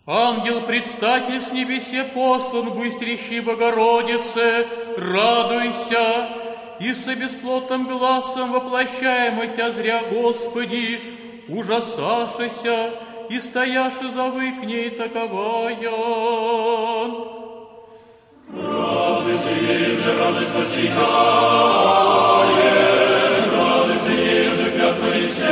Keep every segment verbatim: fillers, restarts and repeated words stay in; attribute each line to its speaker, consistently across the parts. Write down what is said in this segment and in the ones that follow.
Speaker 1: Ангел-предстатель с небесе послан, быстрящий Богородице, радуйся, и со бесплотным глазом воплощаемо Тя зря, Господи, ужасашися, и стояши завы к ней таковая.
Speaker 2: Радуйся, ей же радость воссияет, радуйся, ей же клятва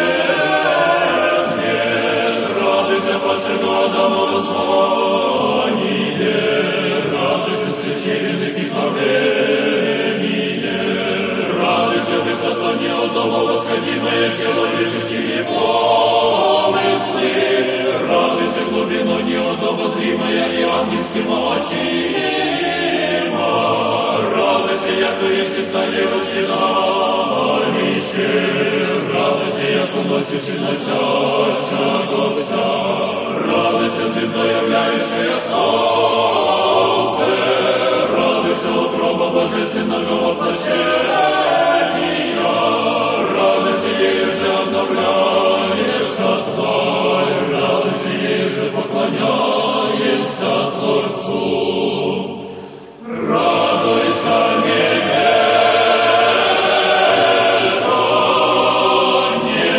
Speaker 2: исчезнет, радуйся, падшего Адама воззвание, радуйся, священник избавление, радуйся, высота неодома восходимая человеческими помыслы, радуйся, глубину неодобозримая и ангельским очима, радуйся, яко есть царь восседалище, радуйся, яко носишь и носящего вся, радуйся, звезда, являющая солнце, радуйся, утроба божественного воплощения, радуйся, ей же обновляется тварь, радуйся, ей же поклоняемся Творцу. Радуйся, невеста, не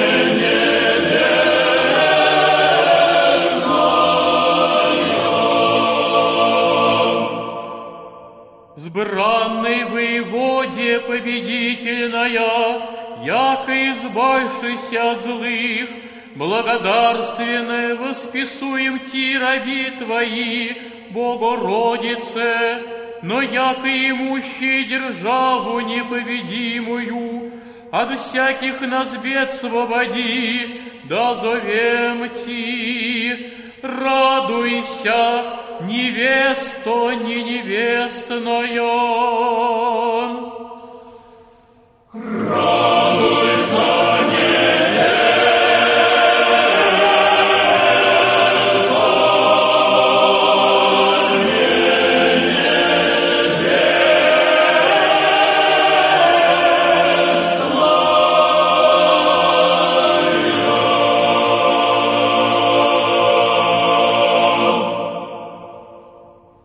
Speaker 2: невестная.
Speaker 1: Сбранной воеводе победительная, яко избавшись от злых, благодарственное восписуем Ти, раби Твои, Богородице, но яко имущие державу непобедимую, от всяких нас бед свободи, да зовем Ти. Радуйся, невесто не невестная.